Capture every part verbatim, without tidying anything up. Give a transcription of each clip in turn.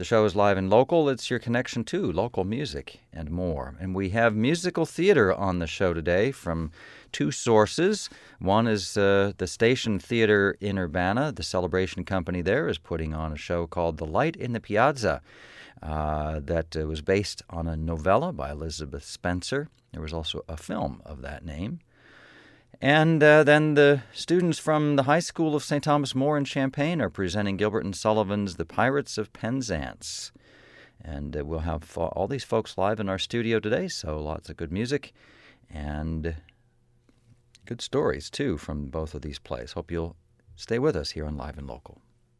The show is live and local. It's your connection to local music and more. And we have musical theater on the show today from two sources. One is uh, the Station Theater in Urbana. The Celebration Company there is putting on a show called The Light in the Piazza uh, that uh, was based on a novella by Elizabeth Spencer. There was also a film of that name. And uh, then the students from the High School of Saint Thomas More in Champaign are presenting Gilbert and Sullivan's The Pirates of Penzance. And uh, we'll have fo- all these folks live in our studio today, so lots of good music and good stories, too, from both of these plays. Hope you'll stay with us here on Live and Local.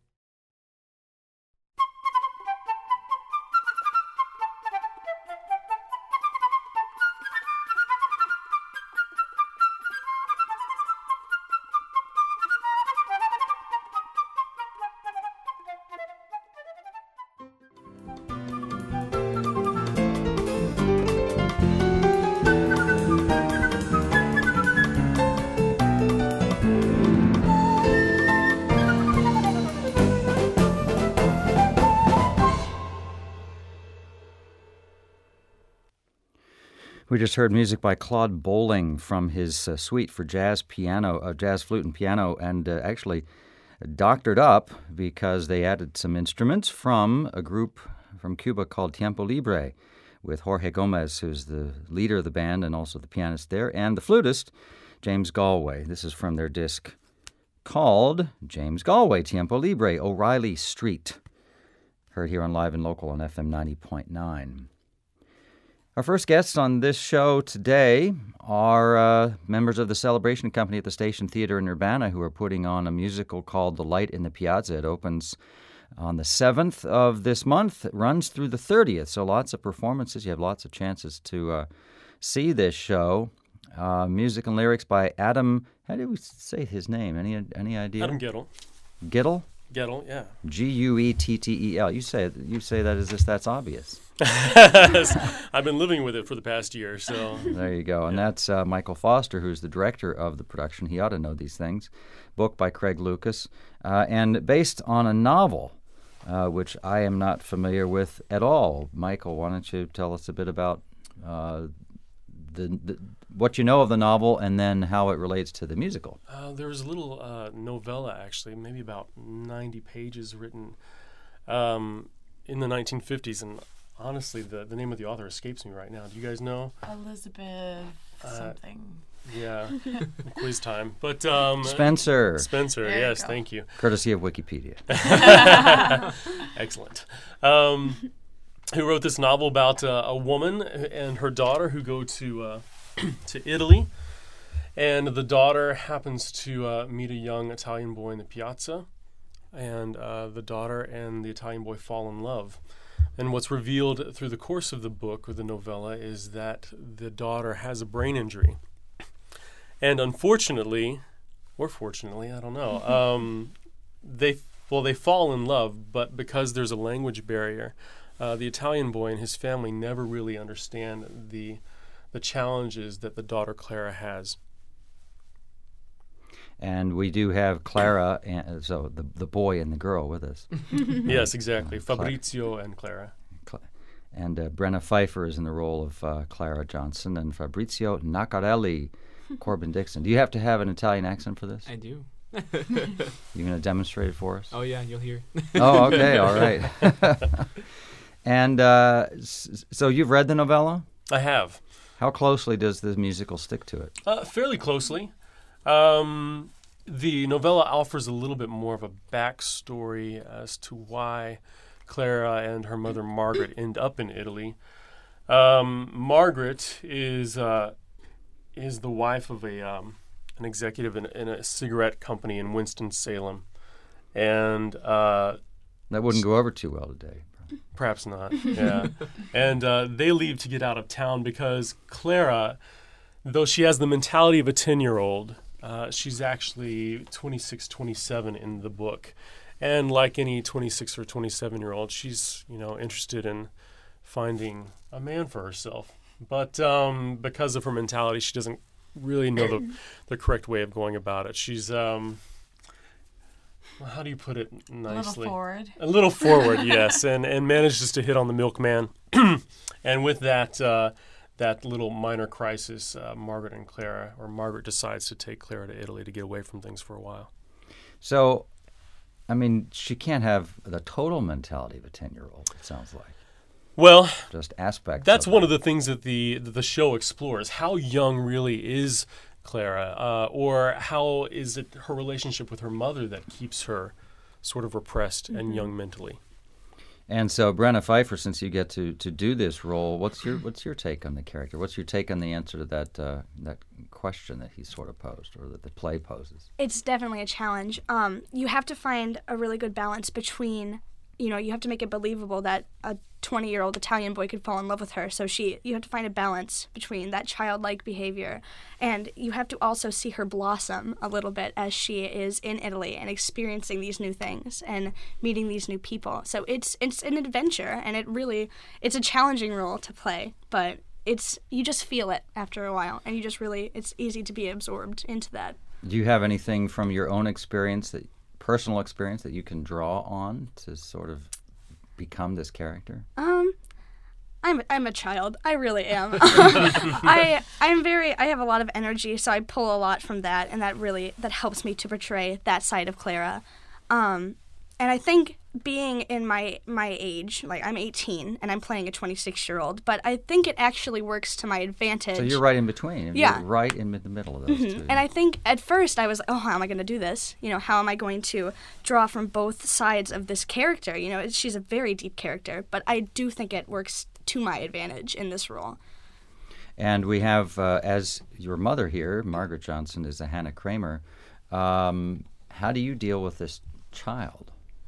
We just heard music by Claude Bolling from his uh, suite for jazz piano, uh, jazz flute and piano, and uh, actually doctored up because they added some instruments from a group from Cuba called Tiempo Libre with Jorge Gomez, who's the leader of the band and also the pianist there, and the flutist, James Galway. This is from their disc called James Galway, Tiempo Libre, O'Reilly Street. Heard here on Live and Local on F M ninety point nine. Our first guests on this show today are uh, members of the Celebration Company at the Station Theater in Urbana who are putting on a musical called The Light in the Piazza. It opens on the seventh of this month. It runs through the thirtieth, so lots of performances. You have lots of chances to uh, see this show. Uh, music and lyrics by Adam, how do we say his name? Any any idea? Adam Guettel. Guettel? Guettel, yeah. G U E T T E L. You say it, you say that as if that's obvious. I've been living with it for the past year, so. There you go. And yeah. that's uh, Michael Foster, who's the director of the production. He ought to know these things. Book by Craig Lucas, uh, and based on a novel, uh, which I am not familiar with at all. Michael, why don't you tell us a bit about uh, the, the what you know of the novel and then how it relates to the musical? Uh, there was a little uh, novella, actually, maybe about ninety pages written um, in the nineteen fifties, and honestly, the, the name of the author escapes me right now. Do you guys know? Elizabeth uh, something. Yeah, quiz time. But um, Spencer. Spencer, there yes, you thank you. Courtesy of Wikipedia. Excellent. Um, who wrote this novel about uh, a woman and her daughter who go to uh, to Italy, and the daughter happens to uh, meet a young Italian boy in the piazza, and uh, the daughter and the Italian boy fall in love. And what's revealed through the course of the book or the novella is that the daughter has a brain injury. And unfortunately, or fortunately, I don't know, um, they well they fall in love, but because there's a language barrier, uh, the Italian boy and his family never really understand the the challenges that the daughter Clara has. And we do have Clara, and so the the boy and the girl with us. Yes, exactly. Uh, Fabrizio and Clara. And uh, Brenna Pfeiffer is in the role of uh, Clara Johnson, and Fabrizio Nacarelli, Corbin Dixon. Do you have to have an Italian accent for this? I do. You going to demonstrate it for us? Oh, yeah, you'll hear. Oh, okay, all right. And uh, s- so you've read the novella? I have. How closely does the musical stick to it? Uh, fairly closely. Um, the novella offers a little bit more of a backstory as to why Clara and her mother Margaret end up in Italy. Um, Margaret is uh, is the wife of a um, an executive in, in a cigarette company in Winston-Salem, and uh, That wouldn't go over too well today. perhaps not. Yeah, and uh, they leave to get out of town because Clara, though she has the mentality of a ten-year-old, uh, she's actually twenty-six, twenty-seven in the book. And like any twenty-six or twenty-seven-year-old, she's, you know, interested in finding a man for herself. But um, because of her mentality, she doesn't really know the, the correct way of going about it. She's um, well, how do you put it A nicely? little forward. A little forward, yes, and and manages to hit on the milkman, and with that uh, that little minor crisis, uh, Margaret and Clara, or Margaret decides to take Clara to Italy to get away from things for a while. So, I mean, she can't have the total mentality of a ten-year-old, it sounds like. Well, Just aspects that's of one it. of the things that the that the show explores. How young really is Clara, uh, or how is it her relationship with her mother that keeps her sort of repressed Mm-hmm. and young mentally? And so, Brenna Pfeiffer, since you get to, to do this role, what's your what's your take on the character? What's your take on the answer to that uh, that question that he sort of posed, or that the play poses? It's definitely a challenge. Um, you have to find a really good balance between, you know, you have to make it believable that a twenty-year-old Italian boy could fall in love with her. So she, you have to find a balance between that childlike behavior, and you have to also see her blossom a little bit as she is in Italy and experiencing these new things and meeting these new people. So it's it's an adventure, and it really it's a challenging role to play, but it's you just feel it after a while, and you just really it's easy to be absorbed into that. Do you have anything from your own experience, that personal experience, that you can draw on to sort of become this character? Um, I'm I'm a child. I really am. I I'm very. I have a lot of energy, so I pull a lot from that, and that really that helps me to portray that side of Clara. Um, and I think being in my my age, like I'm eighteen and I'm playing a twenty-six year old, but I think it actually works to my advantage. So you're right in between. Yeah. You're right in the middle of those Mhm. two. And I think at first I was like, oh, how am I going to do this? You know, how am I going to draw from both sides of this character? You know, it's, she's a very deep character, but I do think it works to my advantage in this role. And we have, uh, as your mother here, Margaret Johnson, is a Hannah Kramer. Um, how do you deal with this child?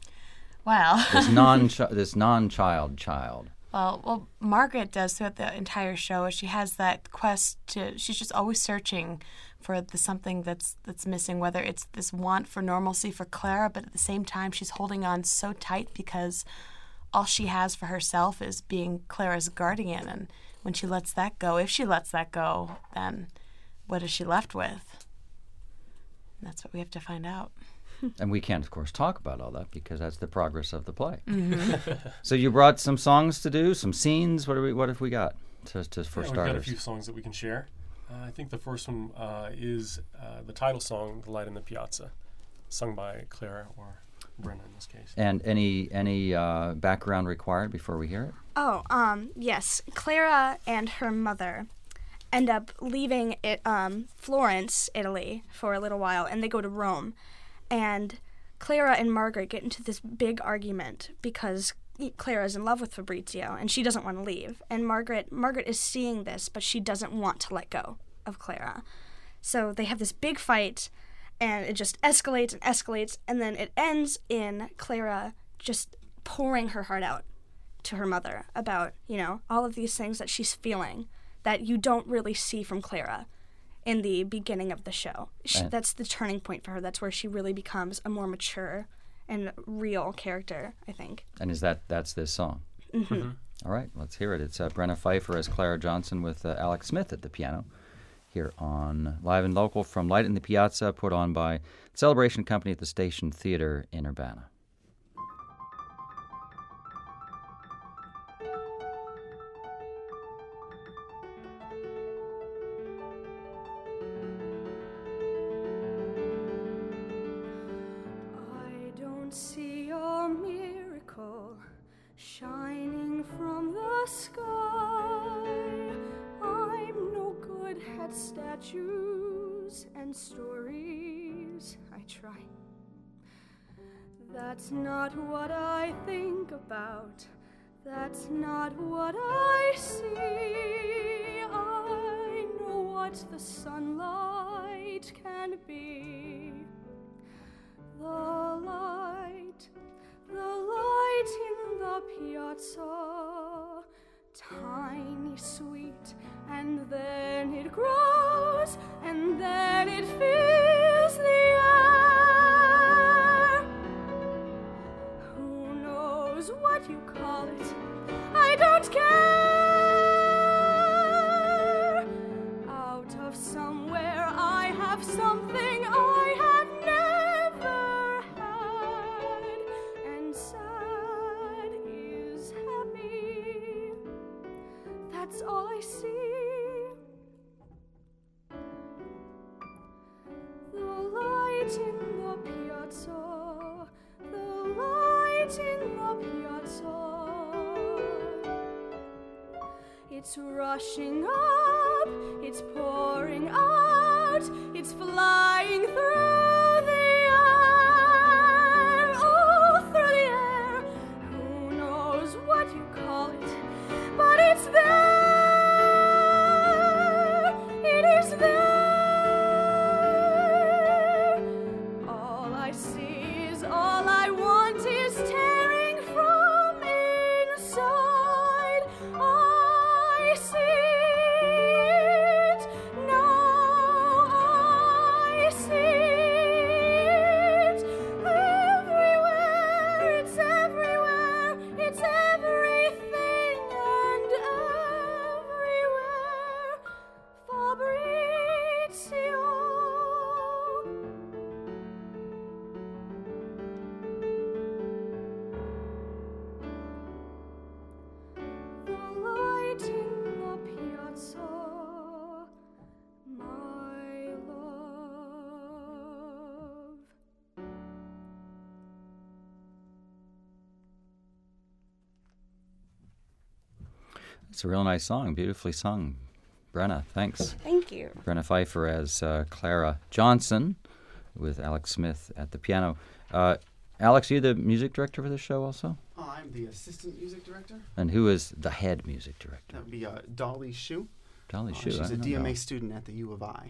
Well, This non this non-child child. well, well, Margaret does throughout the entire show. She has that quest to. She's just always searching for the something that's that's missing. Whether it's this want for normalcy for Clara, but at the same time, she's holding on so tight because all she has for herself is being Clara's guardian. And when she lets that go, if she lets that go, then what is she left with? And that's what we have to find out. And we can't, of course, talk about all that because that's the progress of the play. Mm-hmm. So you brought some songs to do, some scenes. What, are we, what have we got to, to, for Yeah, we've starters? got a few songs that we can share. Uh, I think the first one uh, is uh, the title song, "The Light in the Piazza," sung by Clara, or Brenna in this case. And any any uh, background required before we hear it? Oh, um, yes. Clara and her mother end up leaving it, um, Florence, Italy, for a little while, and they go to Rome. And Clara and Margaret get into this big argument because Clara's in love with Fabrizio, and she doesn't want to leave. And Margaret, Margaret is seeing this, but she doesn't want to let go of Clara. So they have this big fight, and it just escalates and escalates, and then it ends in Clara just pouring her heart out to her mother about, you know, all of these things that she's feeling that you don't really see from Clara in the beginning of the show. She, Right. That's the turning point for her. That's where she really becomes a more mature and real character, I think. And is that that's this song? Mm-hmm. All right, let's hear it. It's uh, Brenna Pfeiffer as Clara Johnson with uh, Alex Smith at the piano here on Live and Local from Light in the Piazza, put on by Celebration Company at the Station Theater in Urbana. I don't see your miracle shining from the sky. I'm no good at statues and stories. I try. That's not what I think about. That's not what I see. I know what the sunlight can be. The light, the light in the piazza, tiny, sweet, and then it grows, and then it fills the air. Who knows what you call it? I don't care. Out of somewhere I have something I have never had. that's all I see. The light in the piazza, the light in the piazza. It's rushing up, it's pouring out, it's flying through the air, oh, through the air. Who knows what you call it, but it's there, it is there. All I see is all I want is tearing from inside. I see it, now I see it. Everywhere, it's everywhere, it's everything and everywhere. Fabrizio. The light in the piazza, my love. It's a real nice song, beautifully sung. Brenna, thanks. Thank you. Brenna Pfeiffer as uh, Clara Johnson, with Alex Smith at the piano. Uh, Alex, are you the music director for the show also? Oh, I'm the assistant music director. And who is the head music director? That would be uh, Dolly Shu. Dolly Uh, Shu. I she's a don't D M A know. student at the U of I.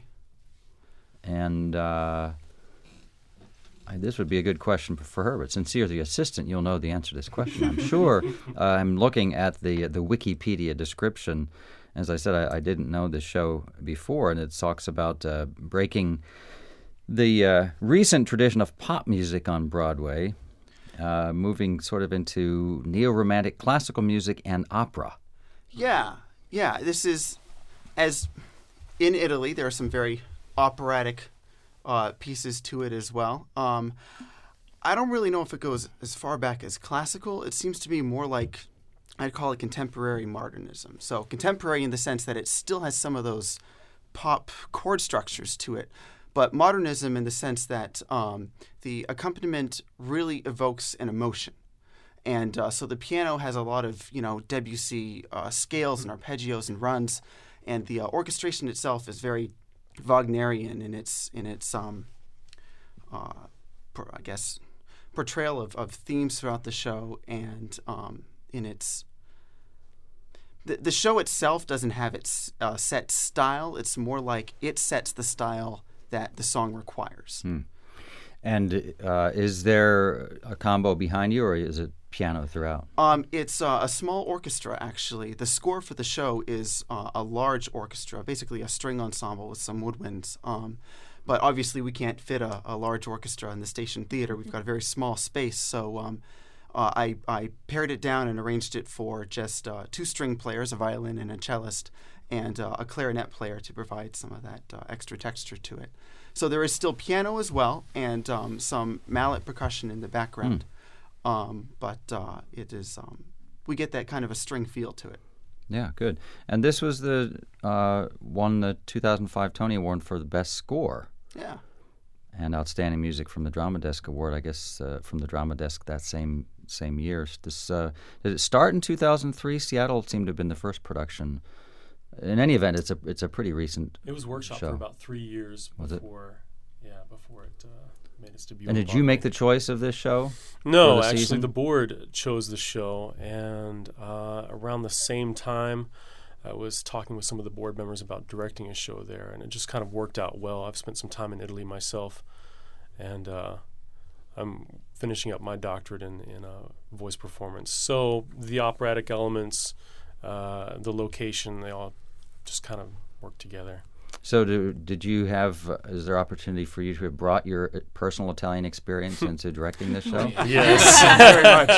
And uh, I, this would be a good question for her, but since you're the assistant, you'll know the answer to this question, I'm sure. uh, I'm looking at the the Wikipedia description. As I said, I, I didn't know this show before, and it talks about uh, breaking the uh, recent tradition of pop music on Broadway, uh, moving sort of into neo-romantic classical music and opera. Yeah, yeah. This is, as in Italy, there are some very operatic uh, pieces to it as well. Um, I don't really know if it goes as far back as classical. It seems to be more like, I'd call it contemporary modernism. So contemporary in the sense that it still has some of those pop chord structures to it, but modernism in the sense that um, the accompaniment really evokes an emotion. And uh, so the piano has a lot of, you know, Debussy uh, scales and arpeggios and runs, and the uh, orchestration itself is very Wagnerian in its in its um, uh, per, I guess portrayal of, of themes throughout the show, and um, in its the the show itself doesn't have its uh, set style. It's more like it sets the style that the song requires. Hmm. And uh, is there a combo behind you, or is it piano throughout? Um, it's uh, a small orchestra, actually. The score for the show is uh, a large orchestra, basically a string ensemble with some woodwinds. Um, but obviously, we can't fit a, a large orchestra in the station theater. We've got a very small space, so um, uh, I, I pared it down and arranged it for just uh, two string players, a violin and a cellist, and uh, a clarinet player to provide some of that uh, extra texture to it. So there is still piano as well, and um, some mallet percussion in the background. Mm. Um, but uh, it is um, we get that kind of a string feel to it. Yeah, good. And this was the uh, won the two thousand five Tony Award for the best score. Yeah. And outstanding music from the Drama Desk Award, I guess, uh, from the Drama Desk that same same year. This uh, did it start in two thousand three? Seattle seemed to have been the first production. In any event, it's a it's a pretty recent. It was workshopped show. for about three years Was it? before, yeah, before it uh, made its debut. And on did you make Broadway. the choice of this show? No, for the actually, season? the board chose the show, and uh, around the same time, I was talking with some of the board members about directing a show there, and it just kind of worked out well. I've spent some time in Italy myself, and uh, I'm finishing up my doctorate in, in uh, voice performance. So the operatic elements, uh, the location, they all just kind of work together. So do, did you have, uh, is there opportunity for you to have brought your uh, personal Italian experience into directing this show? Yes. Very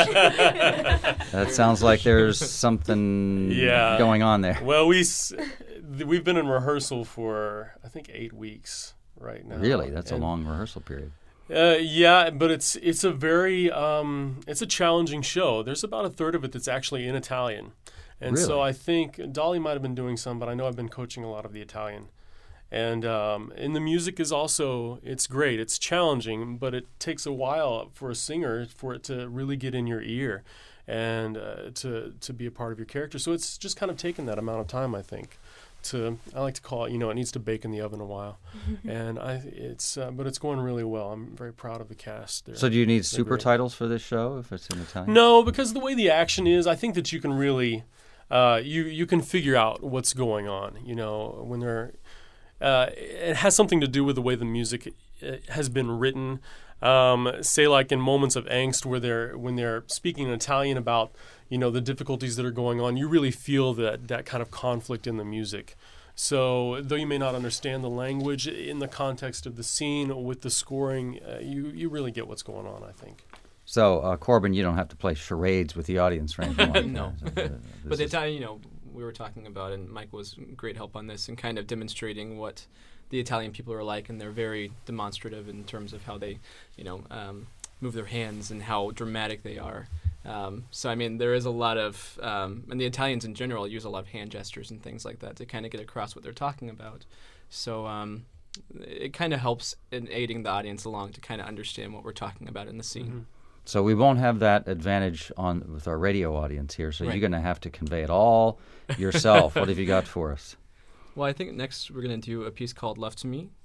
much. That sounds like there's something Yeah. going on there. Well, we s- th- we've been in rehearsal for I think eight weeks right now. Really? That's a And, long rehearsal period. Uh, yeah, but it's it's a very um, it's a challenging show. There's about a third of it that's actually in Italian, And so Really? I think Dolly might have been doing some, but I know I've been coaching a lot of the Italian. And um, and the music is also, it's great. It's challenging, but it takes a while for a singer for it to really get in your ear and uh, to to be a part of your character. So it's just kind of taken that amount of time, I think. To I like to call it, you know, it needs to bake in the oven a while. And I it's uh, but it's going really well. I'm very proud of the cast. They're, So do you need they're super great. titles for this show if it's in Italian? No, because the way the action is, I think that you can really, uh, you you can figure out what's going on. You know, when they're, uh, it has something to do with the way the music uh, has been written. Um, say like in moments of angst where they're when they're speaking in Italian about, you know, the difficulties that are going on, you really feel that that kind of conflict in the music. So though you may not understand the language in the context of the scene with the scoring, uh, you you really get what's going on, I think. So, uh, Corbin, you don't have to play charades with the audience or anything like No. that. Uh, But this the is- Italian, you know, we were talking about, and Mike was great help on this, and kind of demonstrating what the Italian people are like, and they're very demonstrative in terms of how they, you know, um, move their hands and how dramatic they are. Um, so, I mean, there is a lot of, um, and the Italians in general use a lot of hand gestures and things like that to kind of get across what they're talking about. So um, it kind of helps in aiding the audience along to kind of understand what we're talking about in the scene. Mm-hmm. So we won't have that advantage on with our radio audience here. So Right. you're going to have to convey it all yourself. What have you got for us? Well, I think next we're going to do a piece called Love to Me.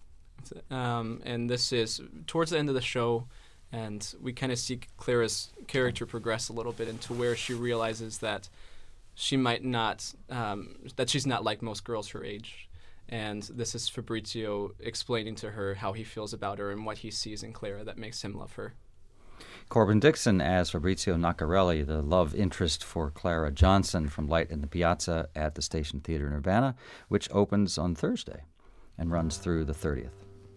Um, and this is towards the end of the show, and we kind of see Clara's character progress a little bit into where she realizes that she might not, um, that she's not like most girls her age. And this is Fabrizio explaining to her how he feels about her and what he sees in Clara that makes him love her. Corbin Dixon as Fabrizio Naccarelli, the love interest for Clara Johnson from Light in the Piazza at the Station Theater in Urbana, which opens on Thursday and runs through the thirtieth.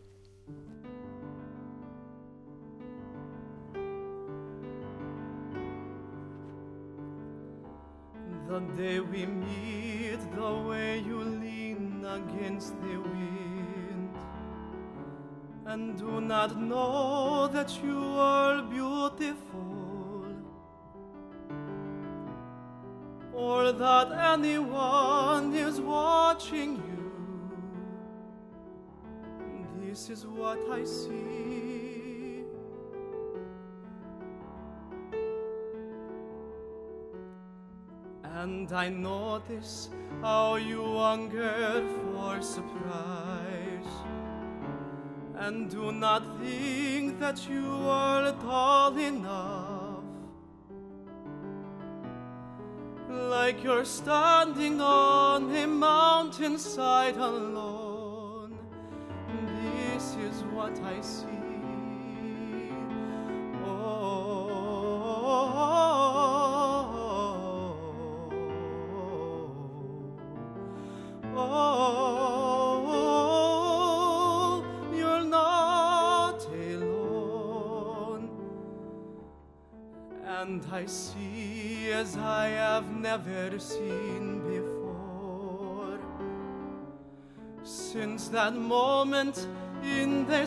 The day we meet, the way you lean against the wind, and do not know that you are beautiful, or that anyone is watching you. This is what I see. And I notice how you hunger for surprise, and do not think that you are tall enough, like you're standing on a mountainside alone. This is what I see. Oh, you're not alone, and I see as I have never seen before. Since that moment in the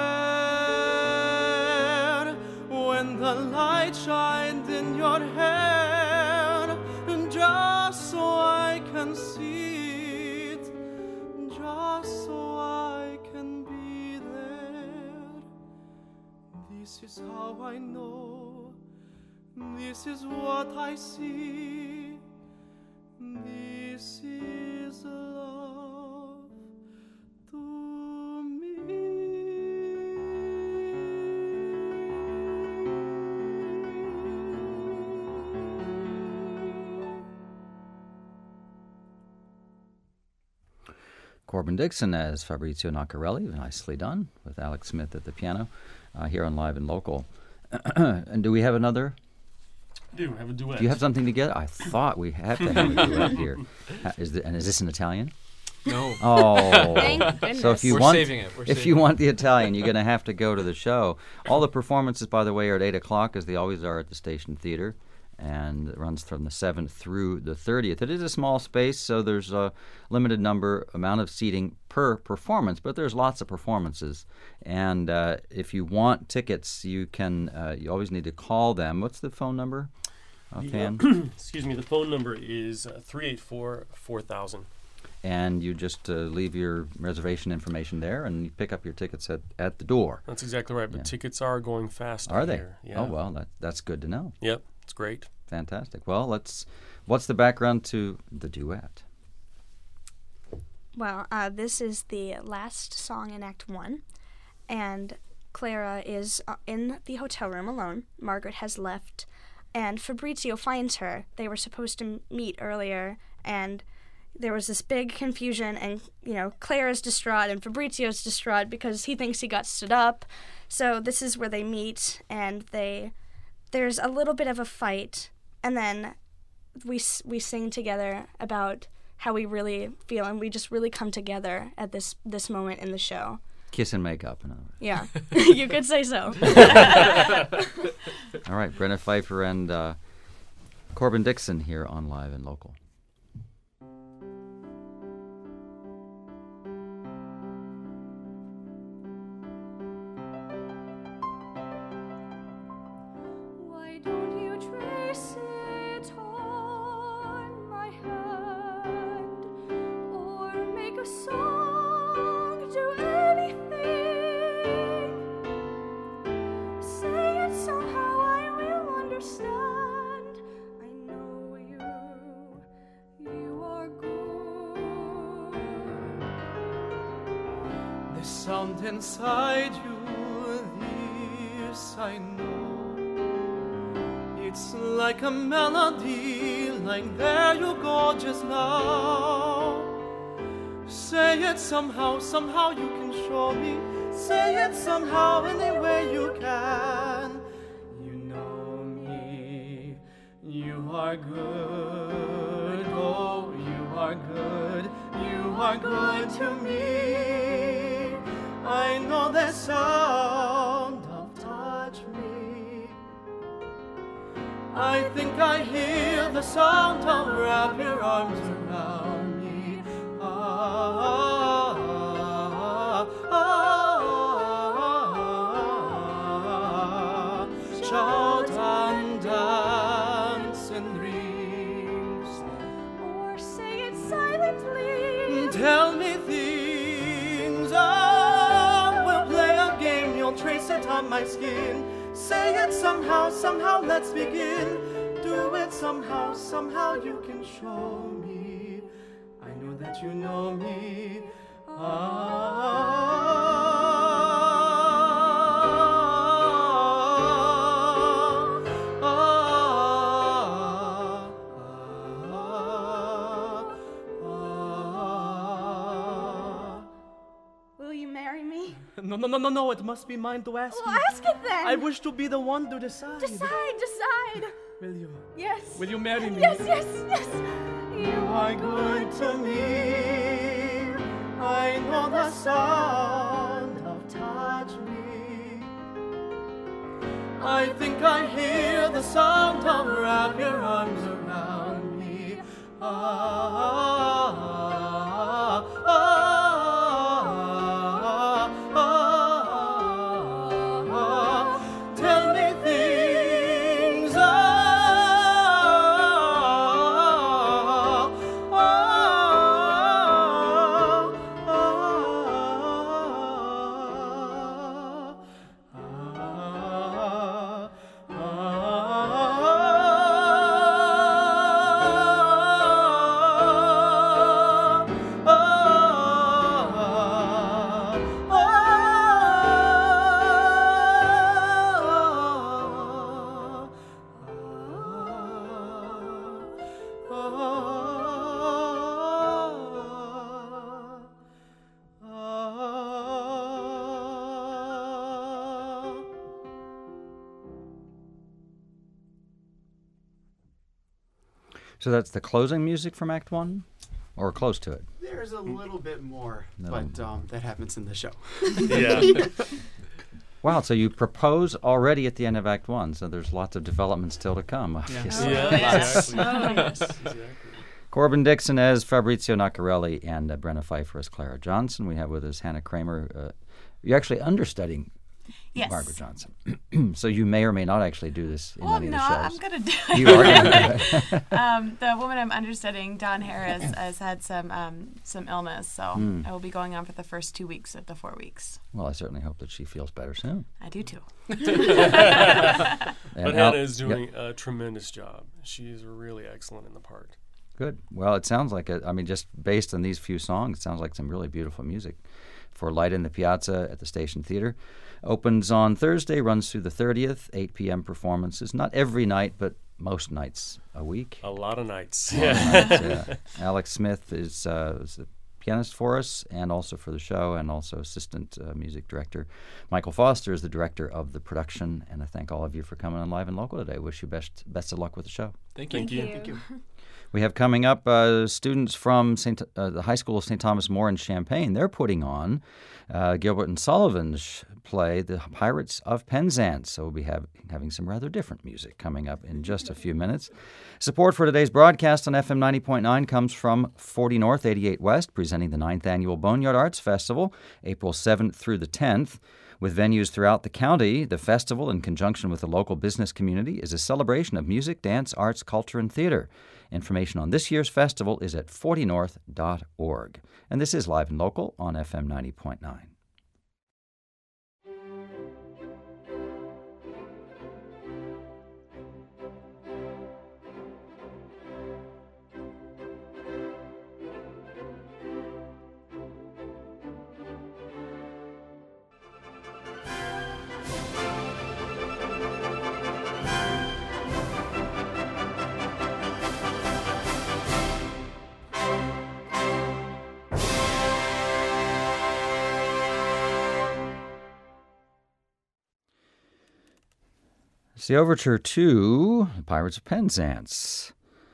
square, when the light shined in your hair, just so I can see it, just so I can be there. This is how I know, this is what I see, this is love to me. Corbin Dixon as Fabrizio Naccarelli, nicely done, with Alex Smith at the piano, uh, here on Live and Local. And do we have another? I do have a duet. Do you have something to get? I thought we had to have a duet here. Uh, Is the, and is this in Italian? No. Oh, Thank goodness. so if you We're want, saving it. We're if saving you it. want the Italian, you're going to have to go to the show. All the performances, by the way, are at eight o'clock, as they always are at the Station Theater, and it runs from the seventh through the thirtieth. It is a small space, so there's a limited number amount of seating per performance, but there's lots of performances. And uh, if you want tickets, you can. Uh, you always need to call them. What's the phone number? offhand? The, excuse me. The phone number is uh, three eight four, four thousand. And you just uh, leave your reservation information there, and you pick up your tickets at, at the door. That's exactly right. But Yeah. tickets are going fast. Are they? Here. Yeah. Oh, well, that, that's good to know. Yep. It's great. Fantastic. Well, let's. What's the background to the duet? Well, uh, this is the last song in Act One, and Clara is uh, in the hotel room alone. Margaret has left, and Fabrizio finds her. They were supposed to m- meet earlier, and there was this big confusion, and, you know, Clara's distraught, and Fabrizio's distraught because he thinks he got stood up. So this is where they meet, and they there's a little bit of a fight, and then we s- we sing together about how we really feel, and we just really come together at this this moment in the show. Kiss and make up. In other words. Yeah, you could say so. All right, Brenna Pfeiffer and uh, Corbin Dixon here on Live and Local. Why don't you trace it on my hand, or make a song, do anything? Say it somehow, I will understand. I know you, you are good. There's sound inside you, this I know. It's like a melody, like there you go just now. Say it somehow, somehow you can show me. Say it somehow, any way you can. You know me, you are good, oh, you are good, you are good to me. I know the sound of touch me. I think I hear the sound of wrap your arms around me. Ah, ah, ah, ah. Shout and dance in dreams. Or say it silently. Tell me things. Oh, we'll play a game. You'll trace it on my skin. Say it somehow, somehow, let's begin. Do it somehow, somehow you can show me. I know that you know me. Ah, ah, ah, ah. Will you marry me? No, no, no, no, no, it must be mine to ask Well, you. ask it then. I wish to be the one to decide. Decide, decide. Will you? Yes. Will you marry me? Yes, yes, yes. You are good to me. I know the sound of touch me. I think I hear the sound of wrap your arms around me. Ah, ah, ah, ah, ah, ah. Tell me things. Ah, ah, So that's the closing music from Act One, or close to it. There's a little bit more, No. but um, that happens in the show. Yeah. Wow, so you propose already at the end of Act One, so there's lots of development still to come. obviously. Yeah, exactly. exactly. Corbin Dixon as Fabrizio Nacarelli and uh, Brenna Pfeiffer as Clara Johnson. We have with us Hannah Kramer. Uh, you're actually understudying Yes. Margaret Johnson. So you may or may not actually do this in Well, any no, of the I'm shows. gonna do it. You are going to do it. um, the woman I'm understudying, Dawn Harris, has had some um, some illness, so Hmm. I will be going on for the first two weeks of the four weeks. Well, I certainly hope that she feels better soon. I do too. And But Al- Hannah is Yep. doing a tremendous job. She is really excellent in the part. Good. Well, it sounds like it. I mean, just based on these few songs, it sounds like some really beautiful music for Light in the Piazza at the Station Theater. Opens on Thursday, runs through the thirtieth, eight p.m. performances. Not every night, but most nights a week. A lot of nights. A lot of nights, yeah. Alex Smith is, uh, is a pianist for us and also for the show, and also assistant uh, music director. Michael Foster is the director of the production, and I thank all of you for coming on Live and Local today. Wish you best best of luck with the show. Thank you. Thank you. Thank you. We have coming up uh, students from Saint Uh, the High School of Saint Thomas More in Champaign. They're putting on uh, Gilbert and Sullivan's play, The Pirates of Penzance. So we'll be have, having some rather different music coming up in just a few minutes. Support for today's broadcast on F M ninety point nine comes from forty North, eighty-eight West, presenting the ninth Annual Boneyard Arts Festival, April seventh through the tenth. With venues throughout the county, the festival, in conjunction with the local business community, is a celebration of music, dance, arts, culture, and theater. Information on this year's festival is at forty north dot org. And this is Live and Local on F M ninety point nine. It's the overture to The Pirates of Penzance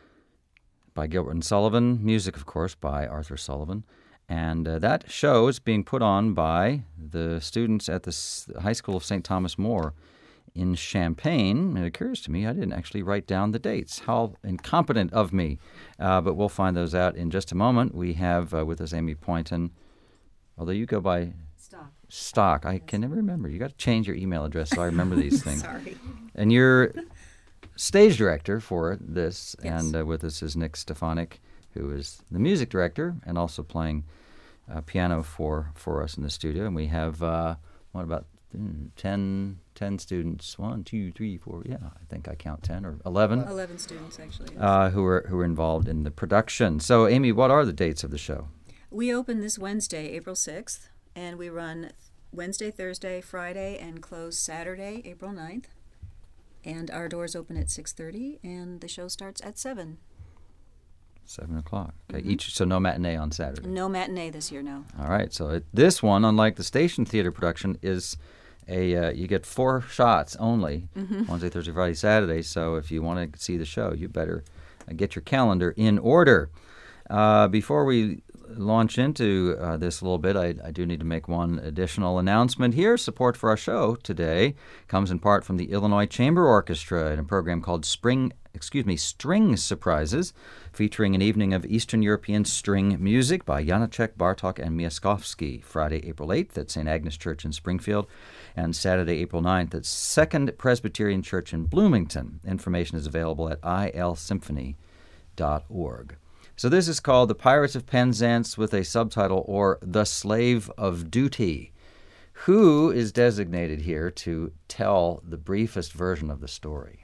by Gilbert and Sullivan. Music, of course, by Arthur Sullivan. And uh, that show is being put on by the students at the S- High School of Saint Thomas More in Champaign. It occurs to me I didn't actually write down the dates. How incompetent of me. Uh, but we'll find those out in just a moment. We have uh, with us Amy Poynton, although you go by Stock. Stock. I can never remember. You got to change your email address so I remember these things. Sorry. And you're stage director for this, Yes. and uh, with us is Nick Stefanik, who is the music director and also playing uh, piano for, for us in the studio. And we have, uh, what about mm, ten, ten students? One, two, three, four, yeah, I think I count ten or eleven. Eleven students, actually. Uh, who are who are involved in the production. So, Amy, what are the dates of the show? We open this Wednesday, April sixth, and we run Wednesday, Thursday, Friday, and close Saturday, April ninth. And our doors open at six thirty, and the show starts at seven. Seven o'clock. Okay, Mhm. each so no matinee on Saturday. No matinee this year, no. All right. So it, this one, unlike the Station Theater production, is a uh, you get four shots only Mhm. Wednesday, Thursday, Friday, Saturday. So if you want to see the show, you better uh, get your calendar in order. Uh, before we launch into uh, this a little bit, I, I do need to make one additional announcement here. Support for our show today comes in part from the Illinois Chamber Orchestra in a program called Spring, excuse me, String Surprises, featuring an evening of Eastern European string music by Janacek, Bartok, and Miaskovsky, Friday, April eighth at Saint Agnes Church in Springfield, and Saturday, April ninth at Second Presbyterian Church in Bloomington. Information is available at I L symphony dot org. So this is called The Pirates of Penzance with a subtitle, or The Slave of Duty. Who is designated here to tell the briefest version of the story?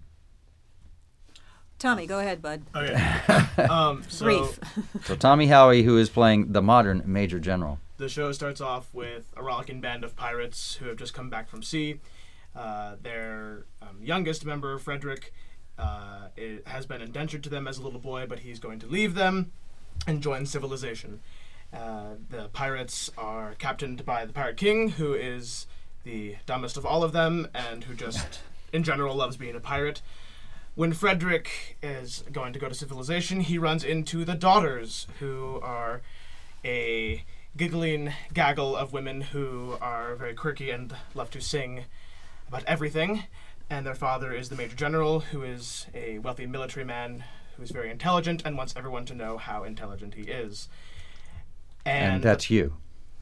Tommy, go ahead, bud. Okay. um, so Brief. So Tommy Howie, who is playing the modern Major General. the show starts off with a rollicking band of pirates who have just come back from sea. Uh, their um, youngest member, Frederick, uh, it has been indentured to them as a little boy, but he's going to leave them and join civilization. Uh, the pirates are captained by the Pirate King, who is the dumbest of all of them and who just, in general, loves being a pirate. When Frederick is going to go to civilization, he runs into the daughters, who are a giggling gaggle of women who are very quirky and love to sing about everything. And their father is the Major General, who is a wealthy military man who is very intelligent and wants everyone to know how intelligent he is. And, And, that's you.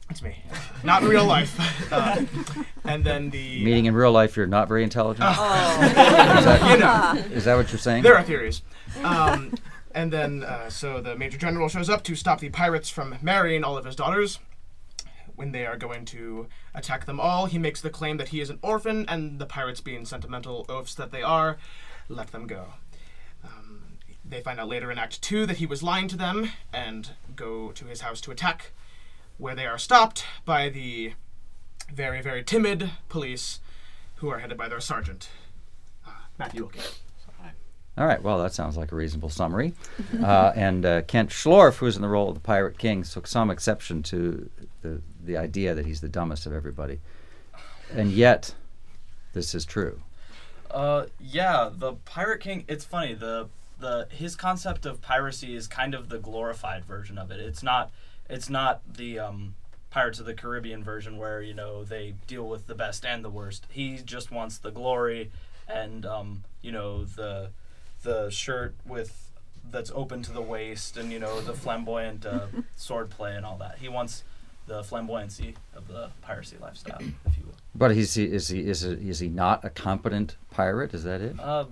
It's me. Not in real life. Uh, and then the... Meaning in real life, you're not very intelligent? Oh. is, that, you know. Is that what you're saying? There are theories. Um, and then, uh, so the Major General shows up to stop the pirates from marrying all of his daughters. When they are going to attack them all, he makes the claim that he is an orphan, and the pirates, being sentimental oafs that they are, let them go. Um, they find out later in Act Two that he was lying to them, and go to his house to attack, where they are stopped by the very, very timid police, who are headed by their sergeant, uh, Matthew Wilkie. All right, well, that sounds like a reasonable summary. Uh, and uh, Kent Schlorf, who's in the role of the Pirate King, took some exception to the, the idea that he's the dumbest of everybody. And yet, this is true. Uh, yeah, the Pirate King, it's funny, the the his concept of piracy is kind of the glorified version of it. It's not it's not the um, Pirates of the Caribbean version where, you know, they deal with the best and the worst. He just wants the glory and, um, you know, the... the shirt with that's open to the waist, and you know the flamboyant uh, sword play and all that. He wants the flamboyancy of the piracy lifestyle, if you will. But is he is he is he, is he not a competent pirate? Is that it? Um,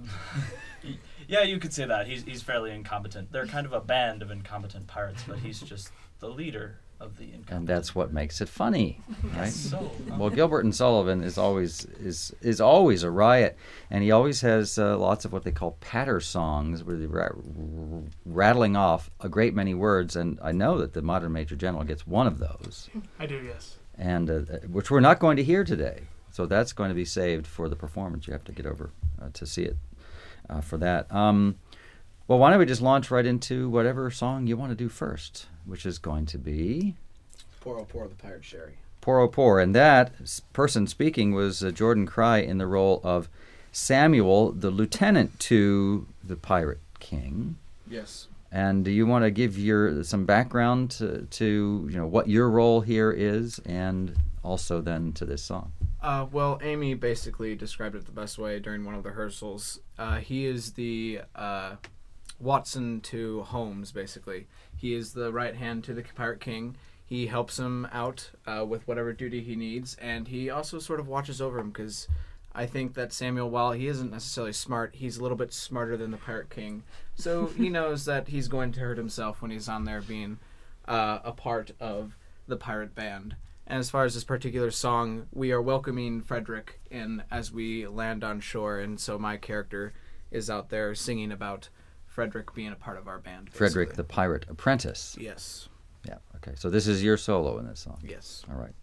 yeah, you could say that. He's he's fairly incompetent. They're kind of a band of incompetent pirates, but he's just the leader of the incompetent. And that's what makes it funny, right? So, um, well, Gilbert and Sullivan is always is is always a riot, and he always has uh, lots of what they call patter songs, where they're ra- rattling off a great many words. And I know that the Modern Major General gets one of those. I do, yes. And uh, which we're not going to hear today, so that's going to be saved for the performance. You have to get over uh, to see it uh, for that. Um, well, why don't we just launch right into whatever song you want to do first, which is going to be Poor Oh Poor the Pirate Sherry. Poor Oh Poor. And that s- person speaking was uh, Jordan Cry in the role of Samuel, the lieutenant to the Pirate King. Yes. And do you want to give your some background to, to you know what your role here is, and also then to this song? Uh, well, Amy basically described it the best way during one of the rehearsals. Uh, he is the uh, Watson to Holmes, basically. He is the right hand to the Pirate King. He helps him out uh, with whatever duty he needs, and he also sort of watches over him, because I think that Samuel, while he isn't necessarily smart, he's a little bit smarter than the Pirate King. So he knows that he's going to hurt himself when he's on there being uh, a part of the pirate band. And as far as this particular song, we are welcoming Frederick in as we land on shore, and so my character is out there singing about Frederick being a part of our band. Basically. Frederick the Pirate Apprentice. Yes. Yeah, okay. So this is your solo in this song? Yes. All right.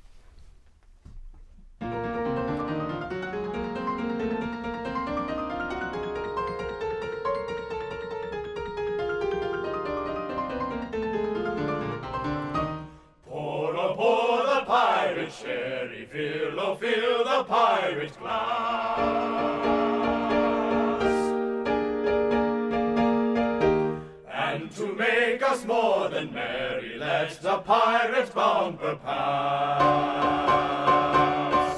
Pour, oh, pour the pirate sherry, fill, oh, fill the pirate glass. And to make us more than merry, let the pirate bumper pass.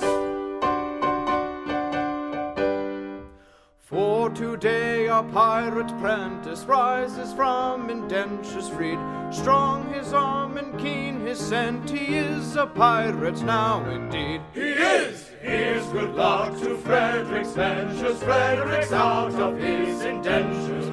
For today our pirate prentice rises from indentures freed. Strong his arm and keen his scent, he is a pirate now indeed. He is! Here's good luck to Frederick's ventures. Frederick's out of his indentures.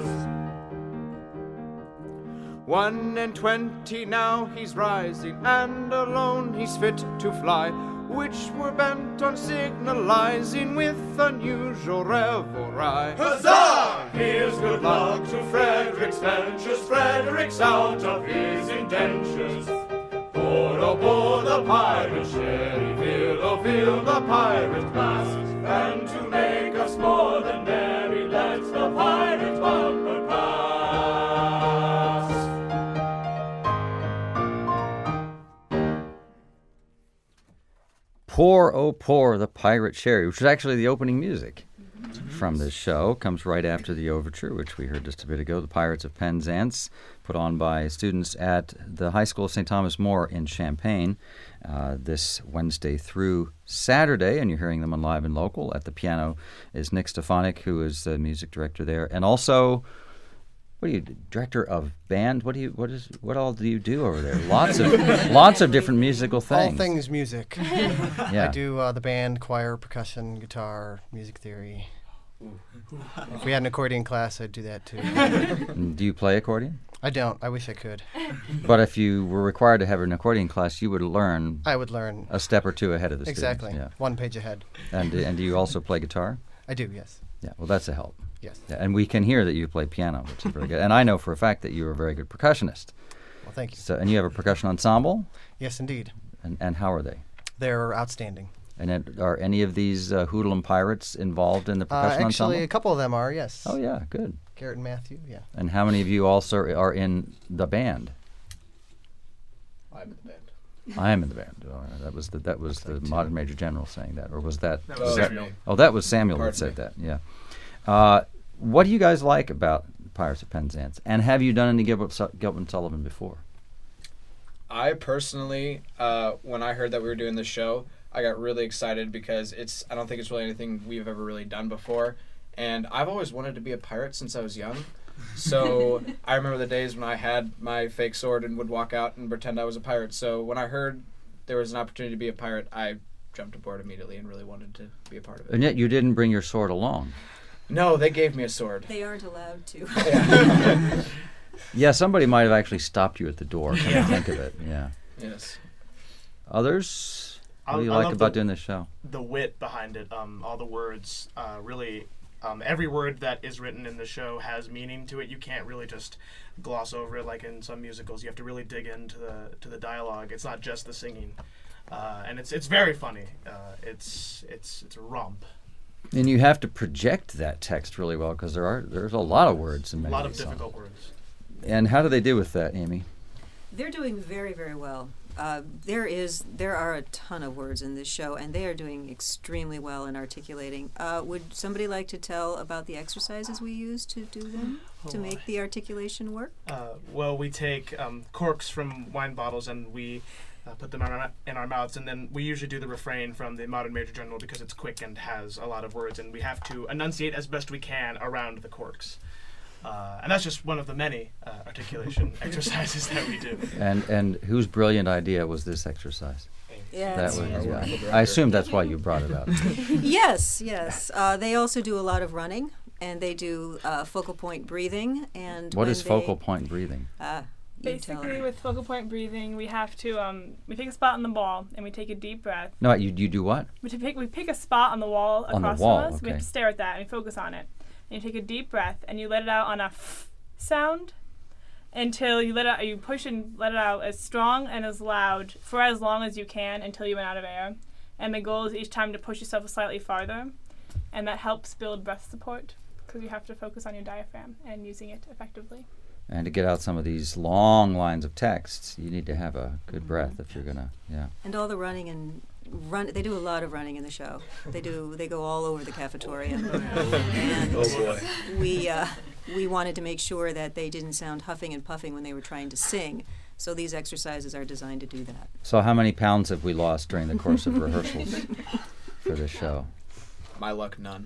One and twenty now he's rising, and alone he's fit to fly, which were bent on signalizing with unusual revelry. Huzzah! Here's good luck to Frederick's ventures. Frederick's out of his indentures. Pour, oh, pour the pirate sherry, fill, oh, fill the pirate glass. And to make us more than merry, let the pirate bumper pass. Pour, Oh Pour the Pirate Sherry, which is actually the opening music from this show, comes right after the overture, which we heard just a bit ago, The Pirates of Penzance, put on by students at the High School of Saint Thomas More in Champaign uh, this Wednesday through Saturday, and you're hearing them on Live and Local. At the piano is Nick Stefanik, who is the music director there, and also what are you, director of band? What do you, what is, what all do you do over there? Lots of, lots of different musical things. All things music. Yeah. I do uh, the band, choir, percussion, guitar, music theory. If we had an accordion class, I'd do that too. Do you play accordion? I don't. I wish I could. But if you were required to have an accordion class, you would learn. I would learn a step or two ahead of the exactly. students. Yeah. One page ahead. And and do you also play guitar? I do. Yes. Yeah. Well, that's a help. Yes. Yeah, and we can hear that you play piano, which is very good. And I know for a fact that you're a very good percussionist. Well, thank you. So, and you have a percussion ensemble? Yes, indeed. And and how are they? They're outstanding. And it, are any of these uh, Hoodlum Pirates involved in the Uh, percussion actually, ensemble? a couple of them are. Yes. Oh yeah, good. Garrett and Matthew. Yeah. And how many of you also are in the band? I'm in the band. I am in the band. Oh, that was the that was the modern Major General saying that, or was that? That was was Samuel. That, oh, that was Samuel that Pardon said me. that. Yeah. Uh, what do you guys like about Pirates of Penzance? And have you done any Gilbert, Su- Gilbert and Sullivan before? I personally, uh, when I heard that we were doing this show, I got really excited because it's I don't think it's really anything we've ever really done before. And I've always wanted to be a pirate since I was young. So I remember the days when I had my fake sword and would walk out and pretend I was a pirate. So when I heard there was an opportunity to be a pirate, I jumped aboard immediately and really wanted to be a part of it. And yet you didn't bring your sword along. No, they gave me a sword. They aren't allowed to. Yeah. Yeah, somebody might have actually stopped you at the door. Come to think of it. Yeah. Yes. Others? What do you I like love about the- doing this show? The wit behind it, um, all the words, uh, really, um, every word that is written in the show has meaning to it. You can't really just gloss over it like in some musicals. You have to really dig into the to the dialogue. It's not just the singing, uh, and it's it's very funny. Uh, it's it's it's a romp. And you have to project that text really well because there are there's a lot of words in A many lot of of these songs. difficult words. And how do they do with that, Amy? They're doing very, very well. Uh, there is, there are a ton of words in this show, and they are doing extremely well in articulating. Uh, would somebody like to tell about the exercises we use to do them, to Oh, make the articulation work? Uh, well, we take um, corks from wine bottles and we uh, put them in our, in our mouths, and then we usually do the refrain from the Modern Major General because it's quick and has a lot of words, and we have to enunciate as best we can around the corks. Uh, and that's just one of the many uh, articulation exercises that we do. And and whose brilliant idea was this exercise? Yeah, That it's- was, yeah. yeah. I assume that's why you brought it up. Yes, yes. Uh, they also do a lot of running, and they do uh, focal point breathing. And What when is they- focal point breathing? Ah, you tell Basically, them. with focal point breathing, we have to um, we take a spot on the ball and we take a deep breath. No, you you do what? We to pick we pick a spot on the wall On the across wall, from us. We have okay. to stare at that and we focus on it. And you take a deep breath and you let it out on a f sound until you let it out. You push and let it out as strong and as loud for as long as you can until you run out of air. And the goal is each time to push yourself slightly farther, and that helps build breath support because you have to focus on your diaphragm and using it effectively. And to get out some of these long lines of texts, you need to have a good breath if you're gonna, yeah. And all the running and run. They do a lot of running in the show. They do. They go all over the cafeteria. And Oh, boy. we uh, we wanted to make sure that they didn't sound huffing and puffing when they were trying to sing. So these exercises are designed to do that. So how many pounds have we lost during the course of rehearsals for this show? My luck, none.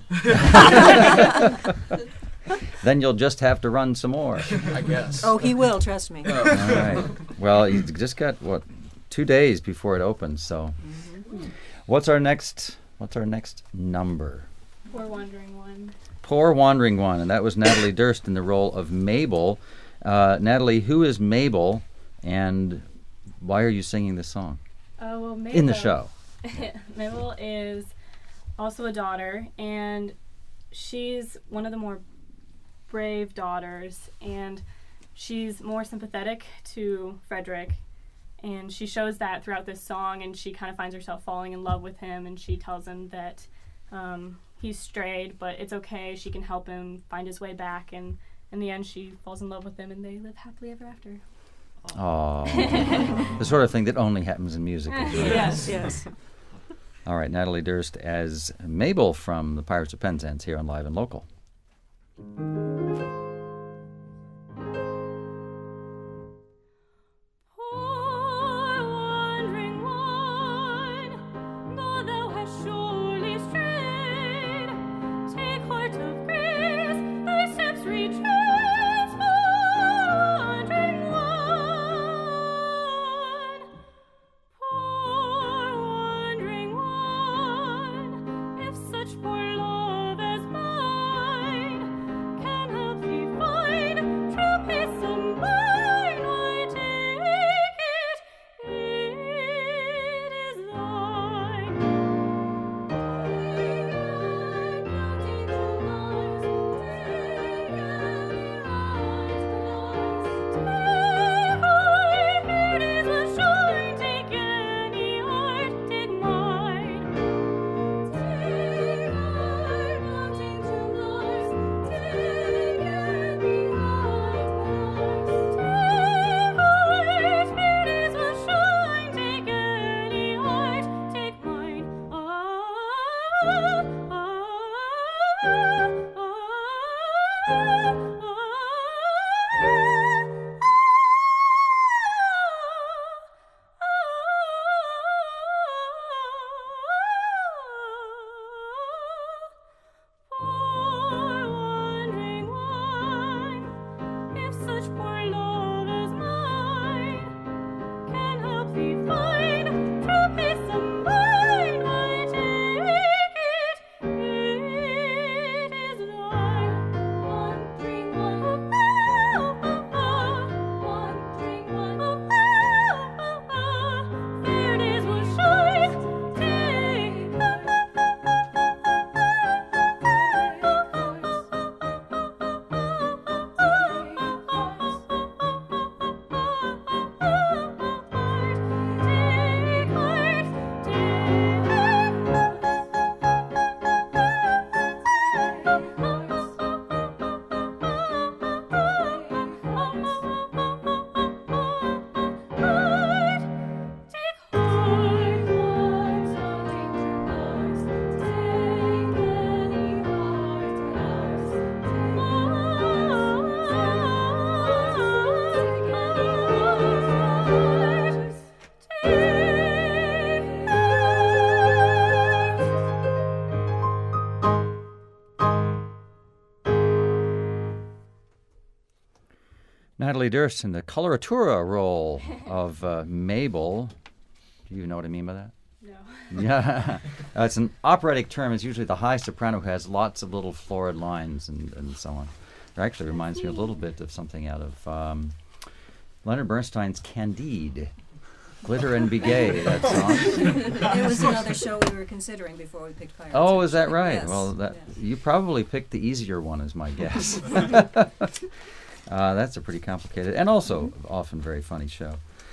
Then you'll just have to run some more. I guess. Oh, he will. Trust me. All right. Well, you just got what two days before it opens. So, what's our next? What's our next number? Poor wandering one. Poor Wandering One, and that was Natalie Durst in the role of Mabel. Uh, Natalie, who is Mabel, and why are you singing this song? Uh, well, Mabel, In the show. Mabel is also a daughter, and she's one of the more brave daughters, and she's more sympathetic to Frederick, and she shows that throughout this song, and she kind of finds herself falling in love with him, and she tells him that um, he's strayed, but it's okay, she can help him find his way back, and in the end she falls in love with him, and they live happily ever after. Oh, the sort of thing that only happens in musicals. Right? Yes, yes. All right, Natalie Durst as Mabel from the Pirates of Penzance here on Live and Local. Wandering one, though thou hast surely strayed, take heart of grace, thy steps retrace, for Natalie Durst in the coloratura role of uh, Mabel. Do you know what I mean by that? No. Yeah. uh, it's an operatic term. It's usually the high soprano who has lots of little florid lines and, and so on. It actually reminds me a little bit of something out of um, Leonard Bernstein's Candide. Glitter and Be Gay, that song. It was another show we were considering before we picked Pirates. Oh, is that right? Yes. Well, that Yes. you probably picked the easier one, is my guess. uh, that's a pretty complicated and also often very funny show.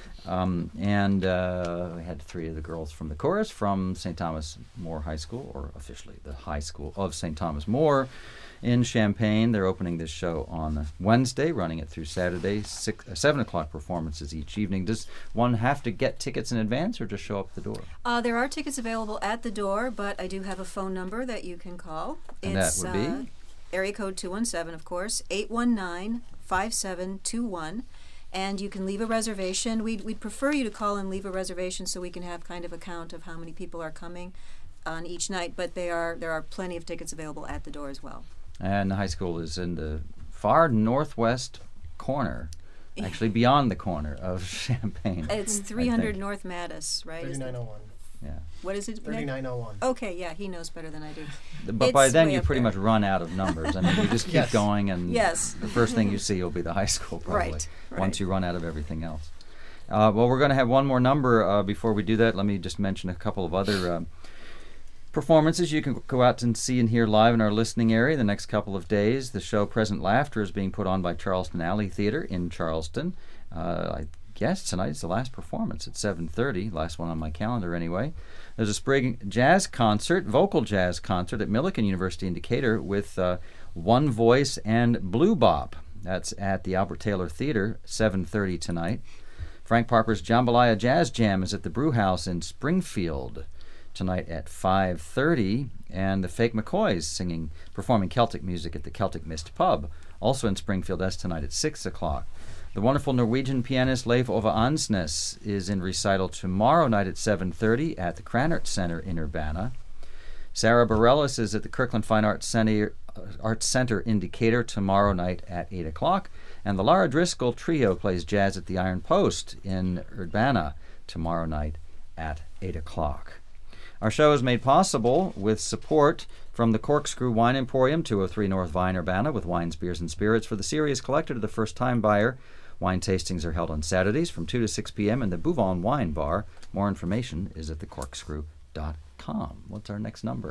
Um, and uh, we had three of the girls from the chorus from Saint Thomas More High School, or officially the high school of Saint Thomas More in Champaign. They're opening this show on Wednesday, running it through Saturday, six, uh, seven o'clock performances each evening. Does one have to get tickets in advance or just show up at the door? Uh, there are tickets available at the door, but I do have a phone number that you can call. And it's, that would be? Uh, area code two one seven, of course, eight one nine, five seven two one. And you can leave a reservation. We'd, we'd prefer you to call and leave a reservation so we can have kind of a count of how many people are coming on each night. But they are there are plenty of tickets available at the door as well. And the high school is in the far northwest corner, actually beyond the corner of Champaign. It's I three hundred think. North Mattis, right? Is thirty-nine the- oh one. Yeah. What is it? Nick? thirty-nine oh one. Okay, yeah, he knows better than I do. But by It's then way you up pretty there. much run out of numbers. I mean, you just keep Yes. going, and Yes. the first thing you see will be the high school, probably, Right, once right. you run out of everything else. Uh, well, we're going to have one more number. Uh, before we do that, let me just mention a couple of other uh, performances you can go out and see and hear live in our listening area the next couple of days. The show Present Laughter is being put on by Charleston Alley Theater in Charleston. Uh, I guess tonight is the last performance at seven thirty, last one on my calendar anyway. There's a spring jazz concert, vocal jazz concert at Millikan University in Decatur with uh, One Voice and Blue Bop. That's at the Albert Taylor Theater, seven thirty tonight. Frank Parper's Jambalaya Jazz Jam is at the Brew House in Springfield tonight at five thirty, and the Fake McCoys singing, performing Celtic music at the Celtic Mist Pub, also in Springfield. That's tonight at six o'clock. The wonderful Norwegian pianist Leif Ove Ansnes is in recital tomorrow night at seven thirty at the Cranert Center in Urbana. Sarah Bareilles is at the Kirkland Fine Arts Center, uh, Arts Center in Decatur tomorrow night at eight o'clock. And the Lara Driscoll Trio plays jazz at the Iron Post in Urbana tomorrow night at eight o'clock. Our show is made possible with support from the Corkscrew Wine Emporium, two oh three North Vine, Urbana, with wines, beers, and spirits for the serious collector to the first-time buyer. Wine tastings are held on Saturdays from two to six p.m. in the Bouvon Wine Bar. More information is at the corkscrew dot com. What's our next number?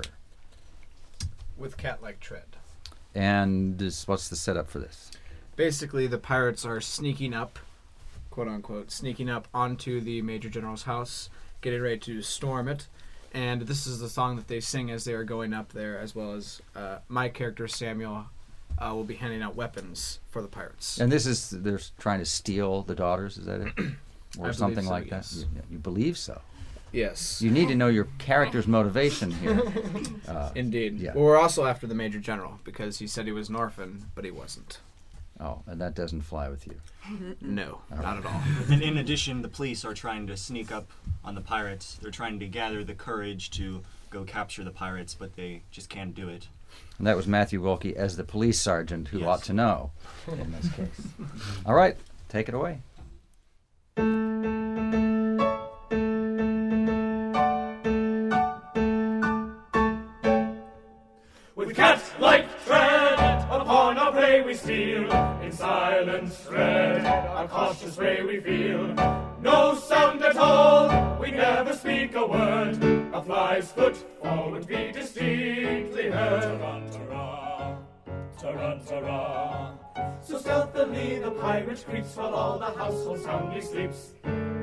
With Cat-Like Tread. And this, what's the setup for this? Basically, the pirates are sneaking up, quote unquote, sneaking up onto the Major General's house, getting ready to storm it. And this is the song that they sing as they are going up there, as well as uh, my character, Samuel, uh, will be handing out weapons for the pirates. And this is, they're trying to steal the daughters, is that it? Or I something believe so, like yes. that? You, you believe so? Yes. You need to know your character's motivation here. Uh, Indeed. Yeah. Well, we're also after the Major General, because he said he was an orphan, but he wasn't. Oh, and that doesn't fly with you. No, All not right. at all. And in addition, the police are trying to sneak up on the pirates. They're trying to gather the courage to go capture the pirates, but they just can't do it. And that was Matthew Wilkie as the police sergeant who Yes. ought to know in this case. All right, take it away. With cat-like tread, upon our prey we steal. In silence tread, our cautious way we feel. No sound at all, we never speak a word. A fly's footfall would be distinctly heard. Tarantara, tarantara. So stealthily the pirate creeps while all the household soundly sleeps.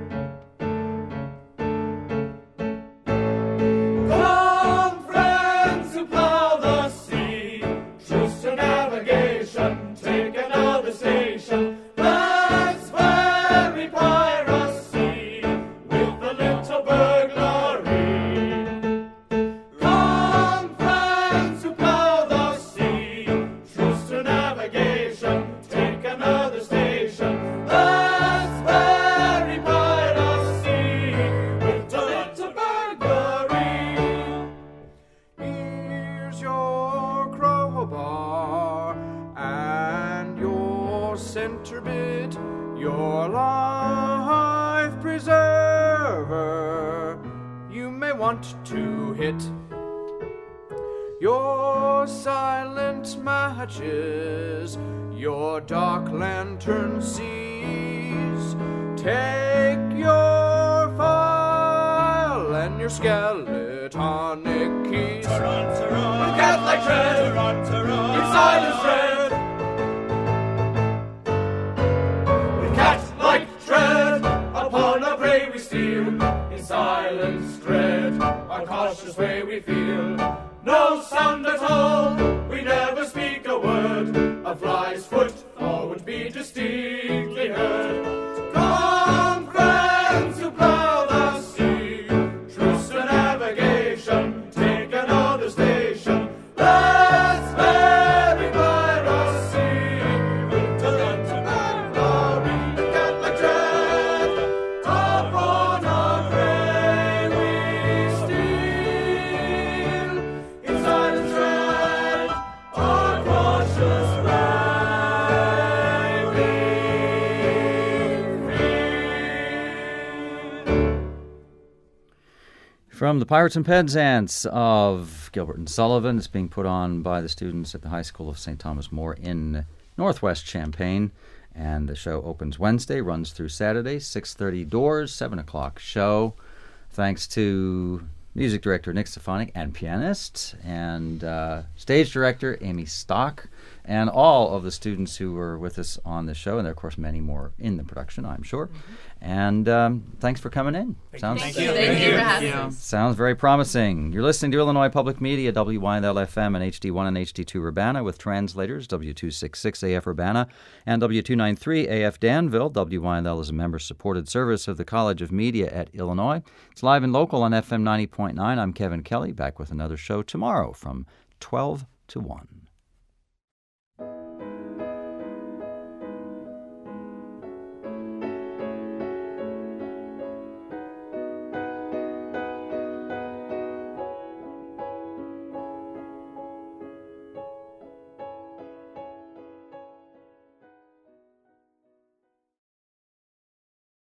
Come, friends who plow the sea, truce to navigation, take another station. That's very piracy, with a little burglary. Come, friends who plow the sea, truce to navigation, take another station. That's very piracy. center bit, your life preserver, you may want to hit. Your silent matches, your dark lantern sees. Take your file and your skeletonic keys. Taran, taran, with cat-like tread, taran, taran, in silence tread. With cat-like tread, upon our prey we steal. In silence tread, our cautious way we feel. No sound at all, we never speak a word. A fly's foot forward be distinctly heard. Come, friends who plough the sea, truce to navigation, take another station. Let's bury piracy. Winter and glory, cat-like tread, upon our prey we steal. In silent tread, our cautious way we From the Pirates and Penzance of Gilbert and Sullivan, it's being put on by the students at the High School of Saint Thomas More in Northwest Champaign. And the show opens Wednesday, runs through Saturday, six thirty doors, seven o'clock show. Thanks to music director Nick Stefanik and pianist and uh, stage director Amy Stock and all of the students who were with us on the show. And there are, of course, many more in the production, I'm sure. Mm-hmm. And um, thanks for coming in. Thank Sounds, you. Thank you. Thank you for having us. Sounds very promising. You're listening to Illinois Public Media, W Y N L F M and H D one and H D two Urbana with translators, W two sixty-six A F Urbana and W two ninety-three A F Danville. W Y N L is a member-supported service of the College of Media at Illinois. It's live and local on F M ninety point nine. I'm Kevin Kelly, back with another show tomorrow from twelve to one.